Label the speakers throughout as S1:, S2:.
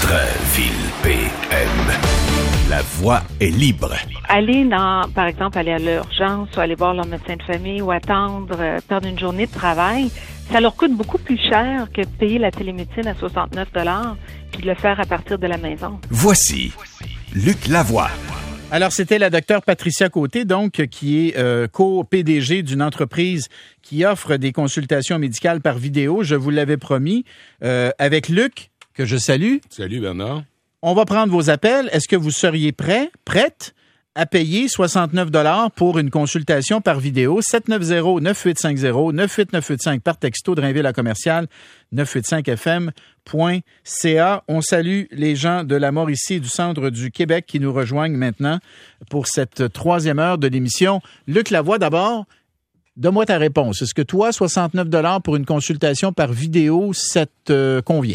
S1: Centre-ville PM. La voix est libre.
S2: Par exemple, aller à l'urgence ou aller voir leur médecin de famille ou attendre, perdre une journée de travail, ça leur coûte beaucoup plus cher que de payer la télémédecine à 69 $ puis de le faire à partir de la maison.
S1: Voici Luc Lavoie.
S3: Alors, c'était la docteure Patricia Côté, donc, qui est co-PDG d'une entreprise qui offre des consultations médicales par vidéo. Je vous l'avais promis. Avec Luc, que je salue.
S4: Salut, Bernard.
S3: On va prendre vos appels. Est-ce que vous seriez prête à payer 69 $ pour une consultation par vidéo? 790-9850, 98985 par texto de Drainville à commercial, 985fm.ca. On salue les gens de la Mauricie et du centre du Québec qui nous rejoignent maintenant pour cette troisième heure de l'émission. Luc Lavoie, d'abord, donne-moi ta réponse. Est-ce que toi, 69 $ pour une consultation par vidéo, ça te convient?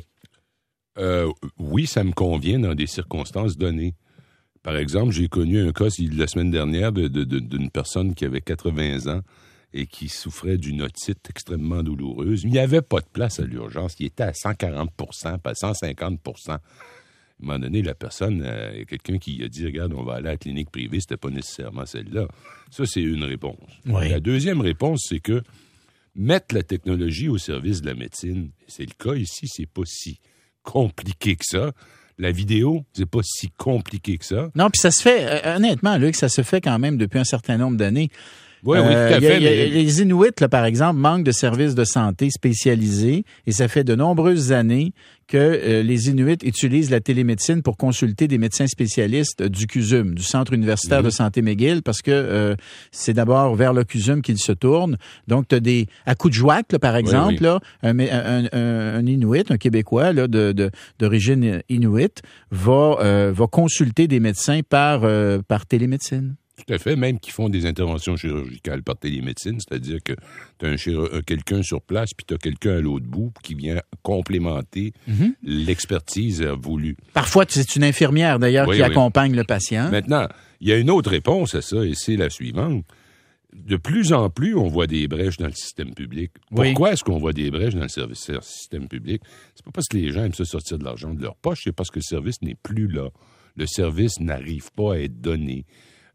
S4: Oui, ça me convient dans des circonstances données. Par exemple, j'ai connu un cas la semaine dernière d'une personne qui avait 80 ans et qui souffrait d'une otite extrêmement douloureuse. Il n'y avait pas de place à l'urgence. Il était à 140 %, pas à 150 %. À un moment donné, la personne, quelqu'un qui a dit « Regarde, on va aller à la clinique privée », c'était pas nécessairement celle-là. Ça, c'est une réponse.
S3: Oui.
S4: La deuxième réponse, c'est que mettre la technologie au service de la médecine, c'est le cas ici, c'est pas si compliqué que ça. La vidéo, c'est pas si compliqué que ça.
S3: Non, puis ça se fait, honnêtement, Luc, ça se fait quand même depuis un certain nombre d'années.
S4: Oui, tout à fait.
S3: Les Inuits, là, par exemple, manquent de services de santé spécialisés et ça fait de nombreuses années que les Inuits utilisent la télémédecine pour consulter des médecins spécialistes du CUSUM, du Centre universitaire de santé McGill, parce que c'est d'abord vers le CUSUM qu'ils se tournent. Donc, tu as à Coudjouac, là, par exemple, là, un Inuit, un Québécois là, d'origine Inuit, va consulter des médecins par télémédecine.
S4: Tout à fait, même qui font des interventions chirurgicales par télémédecine, c'est-à-dire que tu as quelqu'un sur place puis tu as quelqu'un à l'autre bout qui vient complémenter l'expertise voulue.
S3: Parfois, c'est une infirmière, d'ailleurs, qui accompagne le patient.
S4: Maintenant, il y a une autre réponse à ça, et c'est la suivante. De plus en plus, on voit des brèches dans le système public. Pourquoi est-ce qu'on voit des brèches dans le système public? C'est pas parce que les gens aiment ça sortir de l'argent de leur poche, c'est parce que le service n'est plus là. Le service n'arrive pas à être donné.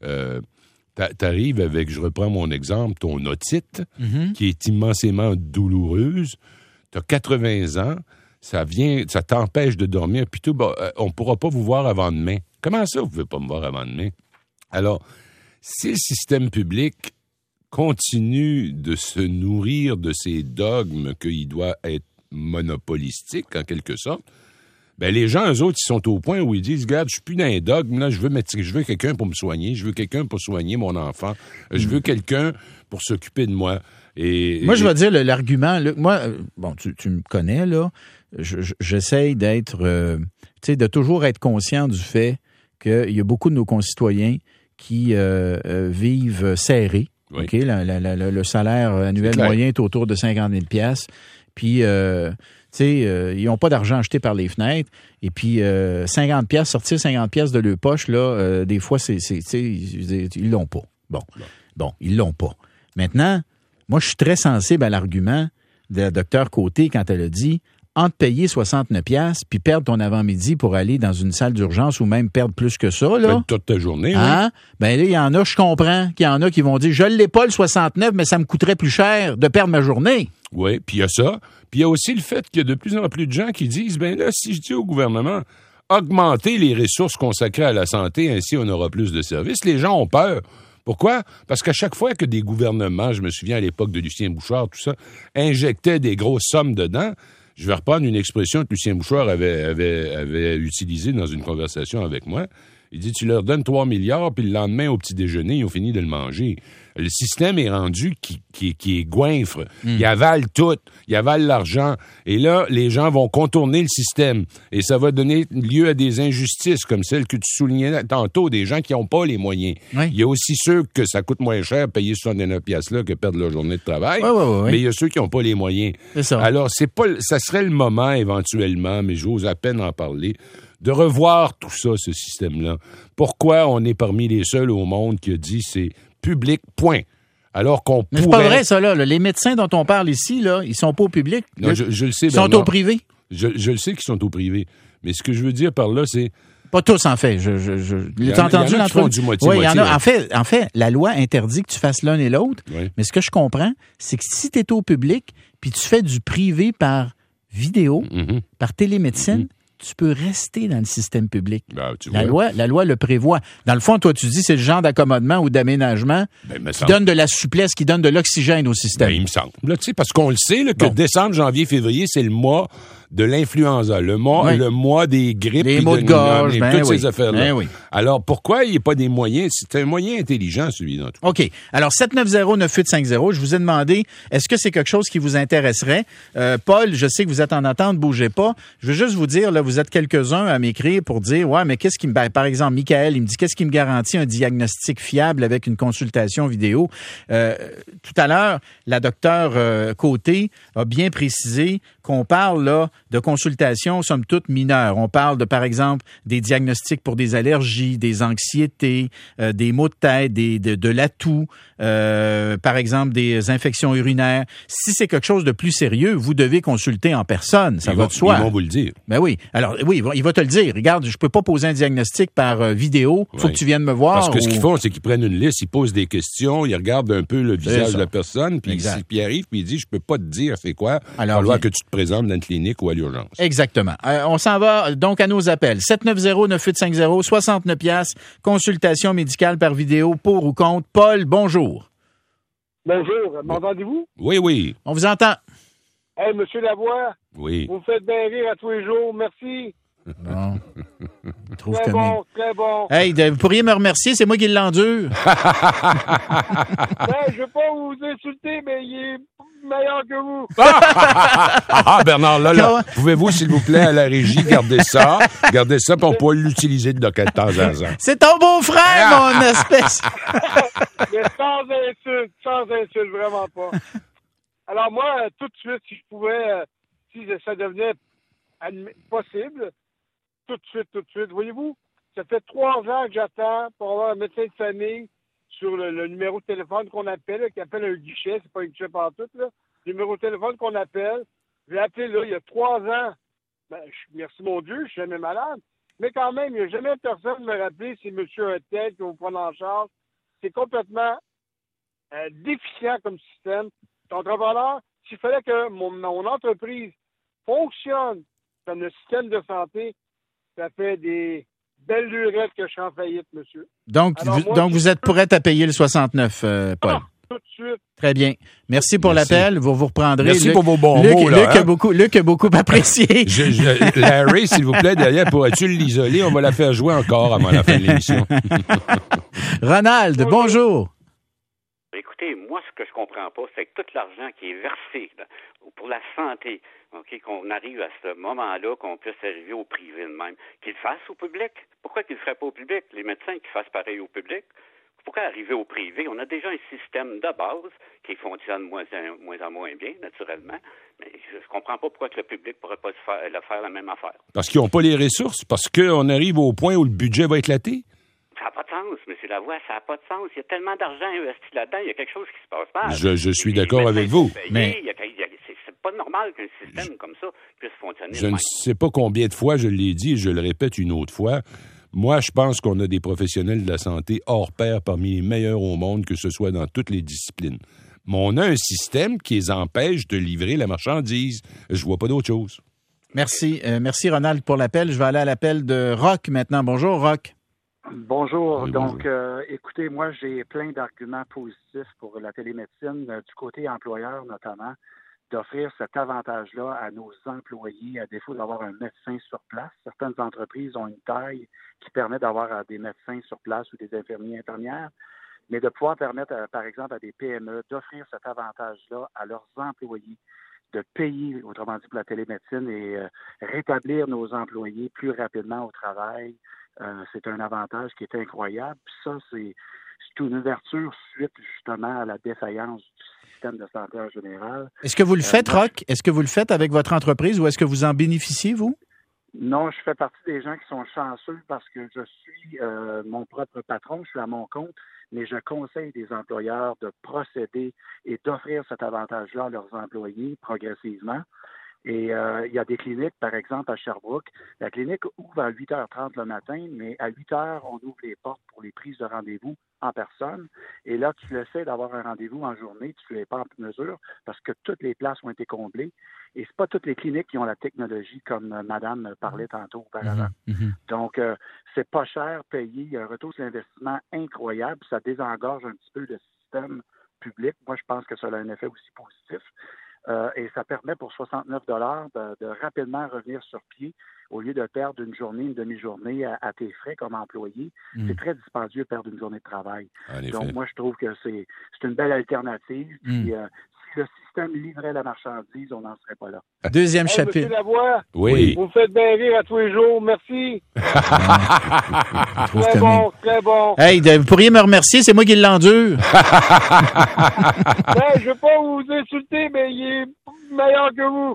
S4: T'arrives avec, je reprends mon exemple, ton otite, qui est immensément douloureuse. T'as 80 ans, ça t'empêche de dormir, puis tout, on pourra pas vous voir avant demain. Comment ça, vous pouvez pas me voir avant demain? Alors, si le système public continue de se nourrir de ces dogmes qu'il doit être monopolistique, en quelque sorte, ben les gens, eux autres, ils sont au point où ils disent, regarde, je suis plus dans un dogme, là, je veux quelqu'un pour me soigner, je veux quelqu'un pour soigner mon enfant, je veux quelqu'un pour s'occuper de moi. Moi,
S3: je vais dire l'argument, là, moi, tu me connais, là, j'essaye d'être, tu sais, de toujours être conscient du fait qu'il y a beaucoup de nos concitoyens qui vivent serrés.
S4: Oui.
S3: OK, le salaire annuel moyen est autour de 50 000 $. Puis, ils n'ont pas d'argent acheté par les fenêtres. Et puis, 50 $, sortir 50 $ de leur poche, là, des fois, ils l'ont pas. Bon, ils l'ont pas. Maintenant, moi, je suis très sensible à l'argument de la docteure Côté quand elle a dit entre payer 69 $, puis perdre ton avant-midi pour aller dans une salle d'urgence ou même perdre plus que ça, là.
S4: Toute ta journée,
S3: hein? Oui. Ben là, il y en a, je comprends qu'il y en a qui vont dire, je l'ai pas le 69, mais ça me coûterait plus cher de perdre ma journée.
S4: Oui, puis il y a ça. Puis il y a aussi le fait qu'il y a de plus en plus de gens qui disent, ben là, si je dis au gouvernement, augmenter les ressources consacrées à la santé, ainsi on aura plus de services, les gens ont peur. Pourquoi? Parce qu'à chaque fois que des gouvernements, je me souviens à l'époque de Lucien Bouchard, tout ça, injectaient des grosses sommes dedans, je vais reprendre une expression que Lucien Bouchard avait utilisée dans une conversation avec moi. Il dit, tu leur donnes 3 milliards, puis le lendemain, au petit déjeuner, ils ont fini de le manger. Le système est rendu qui est goinfre. Il avale tout. Il avale l'argent. Et là, les gens vont contourner le système. Et ça va donner lieu à des injustices, comme celle que tu soulignais tantôt, des gens qui n'ont pas les moyens. Oui. Il y a aussi ceux que ça coûte moins cher payer 69 $ là que perdre leur journée de travail.
S3: Oui.
S4: Mais il y a ceux qui n'ont pas les moyens.
S3: C'est ça.
S4: Alors, ça serait le moment, éventuellement, mais j'ose à peine en parler, de revoir tout ça, ce système-là. Pourquoi on est parmi les seuls au monde qui a dit c'est public, point. Alors qu'on pourrait...
S3: C'est pas vrai, ça, là. Les médecins dont on parle ici, là, ils sont pas au public.
S4: Non, je le sais,
S3: ils sont au privé.
S4: Je le sais qu'ils sont au privé. Mais ce que je veux dire par là, c'est...
S3: Pas tous, en fait. T'as entendu l'entrevue?
S4: Du moitié,
S3: Oui, il y en a.
S4: moitié.
S3: En fait, la loi interdit que tu fasses l'un et l'autre.
S4: Oui.
S3: Mais ce que je comprends, c'est que si tu es au public, puis tu fais du privé par vidéo, par télémédecine, tu peux rester dans le système public.
S4: Ben,
S3: La loi le prévoit. Dans le fond, toi, tu dis c'est le genre d'accommodement ou d'aménagement qui donne de la souplesse, qui donne de l'oxygène au système.
S4: Ben, il me semble. Là, tu sais, parce qu'on le sait, là, que décembre, janvier, février, c'est le mois de l'influenza, le mois des grippes,
S3: les maux de gorge,
S4: toutes ces affaires-là.
S3: Ben oui.
S4: Alors, pourquoi il n'y a pas des moyens? C'est un moyen intelligent, celui-là.
S3: OK. Alors, 790-9850, je vous ai demandé, est-ce que c'est quelque chose qui vous intéresserait? Paul, je sais que vous êtes en attente, bougez pas. Je veux juste vous dire, là, vous êtes quelques-uns à m'écrire pour dire, ouais, mais qu'est-ce qui me... Par exemple, Michael, il me dit, qu'est-ce qui me garantit un diagnostic fiable avec une consultation vidéo? Tout à l'heure, la docteure Côté a bien précisé qu'on parle, là, de consultations, somme toute, mineures. On parle de, par exemple, des diagnostics pour des allergies, des anxiétés, des maux de tête, de l'atout, par exemple, des infections urinaires. Si c'est quelque chose de plus sérieux, vous devez consulter en personne. Ça va de soi.
S4: Ils vont vous le dire.
S3: Ben oui. Alors, oui, il va te le dire. Regarde, je peux pas poser un diagnostic par vidéo. Faut que tu viennes me voir.
S4: Parce que ce qu'ils font, c'est qu'ils prennent une liste, ils posent des questions, ils regardent un peu le visage de la personne, puis il arrive, puis il dit, je peux pas te dire c'est quoi. Alors, il va falloir que tu te présentes dans une clinique ou à l'urgence.
S3: Exactement. On s'en va donc à nos appels. 790-9850, 69 $, consultation médicale par vidéo, pour ou contre. Paul, bonjour.
S5: Bonjour, m'entendez-vous?
S4: Oui, oui.
S3: On vous entend.
S5: Hey, Monsieur Lavoie.
S4: Oui.
S5: Vous me faites bien rire à tous les jours, merci.
S3: Bon.
S5: Très bon, très bon.
S3: Hey, vous pourriez me remercier, c'est moi qui l'endure.
S5: Je veux pas vous insulter, mais il est meilleur que vous.
S4: Bernard, là, pouvez-vous, s'il vous plaît, à la régie, garder ça, puis on pourra l'utiliser de temps en temps.
S3: C'est ton beau-frère, mon espèce.
S5: Mais sans insulte, vraiment pas. Alors moi, tout de suite, si je pouvais, si ça devenait possible, tout de suite, voyez-vous, ça fait 3 ans que j'attends pour avoir un médecin de famille sur le numéro de téléphone qu'on appelle, qui appelle un guichet, c'est pas un guichet partout, là. Le numéro de téléphone qu'on appelle, je l'ai appelé là, il y a 3 ans. Ben, merci mon Dieu, je suis jamais malade. Mais quand même, il n'y a jamais personne me rappeler si monsieur un tel qui va vous prendre en charge. C'est complètement déficient comme système. Entrepreneur, s'il fallait que mon entreprise fonctionne comme le système de santé, ça fait des belles lurettes que je suis en faillite, monsieur.
S3: Donc, vous êtes prêt à payer le 69, Paul?
S5: Tout de suite.
S3: Très bien. Merci pour l'appel. Vous reprendrez.
S4: Merci pour vos bons mots.
S3: Luc a beaucoup apprécié.
S4: Larry, s'il vous plaît, derrière, pourrais-tu l'isoler? On va la faire jouer encore avant la fin de l'émission.
S3: Ronald, bonjour.
S6: Écoutez, moi, ce que je comprends pas, c'est que tout l'argent qui est versé là, pour la santé, qu'on arrive à ce moment-là, qu'on puisse arriver au privé de même, qu'ils le fassent au public. Pourquoi qu'ils ne le feraient pas au public? Les médecins qui fassent pareil au public. Pourquoi arriver au privé? On a déjà un système de base qui fonctionne moins en moins bien, naturellement. Mais je ne comprends pas pourquoi que le public ne pourrait pas faire la même affaire.
S4: Parce qu'ils n'ont pas les ressources? Parce qu'on arrive au point où le budget va éclater?
S6: Ça n'a pas de sens, M. Lavoie, ça n'a pas de sens. Il y a tellement d'argent investi là-dedans, il y a quelque chose qui se passe mal.
S4: Je suis d'accord avec vous.
S6: Mais c'est pas normal qu'un système comme ça puisse fonctionner.
S4: Je ne sais pas combien de fois je l'ai dit et je le répète une autre fois. Moi, je pense qu'on a des professionnels de la santé hors pair parmi les meilleurs au monde, que ce soit dans toutes les disciplines. Mais on a un système qui les empêche de livrer la marchandise. Je vois pas d'autre chose.
S3: Merci. Merci, Ronald, pour l'appel. Je vais aller à l'appel de Roch maintenant. Bonjour, Roch.
S7: Bonjour.
S4: Oui,
S7: donc,
S4: bonjour.
S7: écoutez, moi, j'ai plein d'arguments positifs pour la télémédecine, du côté employeur notamment, d'offrir cet avantage-là à nos employés, à défaut d'avoir un médecin sur place. Certaines entreprises ont une taille qui permet d'avoir des médecins sur place ou des infirmières, mais de pouvoir permettre, par exemple, à des PME d'offrir cet avantage-là à leurs employés, de payer, autrement dit, pour la télémédecine et rétablir nos employés plus rapidement au travail. C'est un avantage qui est incroyable. Puis ça, c'est une ouverture suite justement à la défaillance du système de santé en général.
S3: Est-ce que vous le faites, Roch? Est-ce que vous le faites avec votre entreprise ou est-ce que vous en bénéficiez, vous?
S7: Non, je fais partie des gens qui sont chanceux parce que je suis mon propre patron, je suis à mon compte, mais je conseille des employeurs de procéder et d'offrir cet avantage-là à leurs employés progressivement. Et il y a des cliniques, par exemple, à Sherbrooke. La clinique ouvre à 8h30 le matin, mais à 8h, on ouvre les portes pour les prises de rendez-vous en personne. Et là, tu essaies d'avoir un rendez-vous en journée, tu ne l'es pas en mesure parce que toutes les places ont été comblées. Et c'est pas toutes les cliniques qui ont la technologie comme Madame parlait tantôt auparavant. Donc, c'est pas cher payé. Il y a un retour sur l'investissement incroyable. Ça désengorge un petit peu le système public. Moi, je pense que ça a un effet aussi positif. Et ça permet pour 69 $ de rapidement revenir sur pied au lieu de perdre une journée, une demi-journée à tes frais comme employé. C'est très dispendieux de perdre une journée de travail. Donc, moi, je trouve que c'est une belle alternative. Puis, si le système livrait la marchandise, on n'en serait pas là.
S3: Deuxième chapitre.
S5: Monsieur Lavoie,
S4: Oui.
S5: vous me faites bien rire à tous les jours. Merci. Très bon, très bon.
S3: Hey, vous pourriez me remercier, c'est moi qui l'endure.
S5: Ben, je veux pas vous insulter, mais il est meilleur que vous.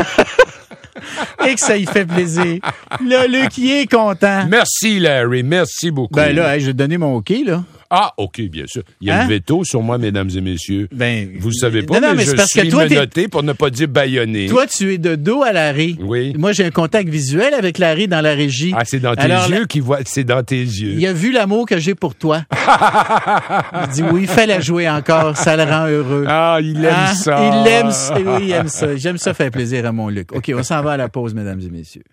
S3: Et que ça y fait plaisir. Là, Luc, il est content.
S4: Merci, Larry. Merci beaucoup.
S3: Ben là, hey, je vais te donner mon OK, là.
S4: Ah, OK, bien sûr. Il y a le veto sur moi, mesdames et messieurs.
S3: Ben,
S4: vous le savez pas,
S3: non,
S4: mais
S3: c'est
S4: je
S3: parce que
S4: suis
S3: toi,
S4: menotté pour ne pas dire bâillonné.
S3: Toi, tu es de dos à Larry.
S4: Oui.
S3: Moi, j'ai un contact visuel avec Larry dans la régie.
S4: Ah, c'est dans tes yeux qu'il voit. C'est dans tes yeux.
S3: Il a vu l'amour que j'ai pour toi. Il dit oui, il fallait jouer encore. Ça le rend heureux.
S4: Ah, il aime ça.
S3: Il aime ça. Oui, il aime ça. J'aime ça faire plaisir à mon Luc. OK, on s'en va à la pause, mesdames et messieurs.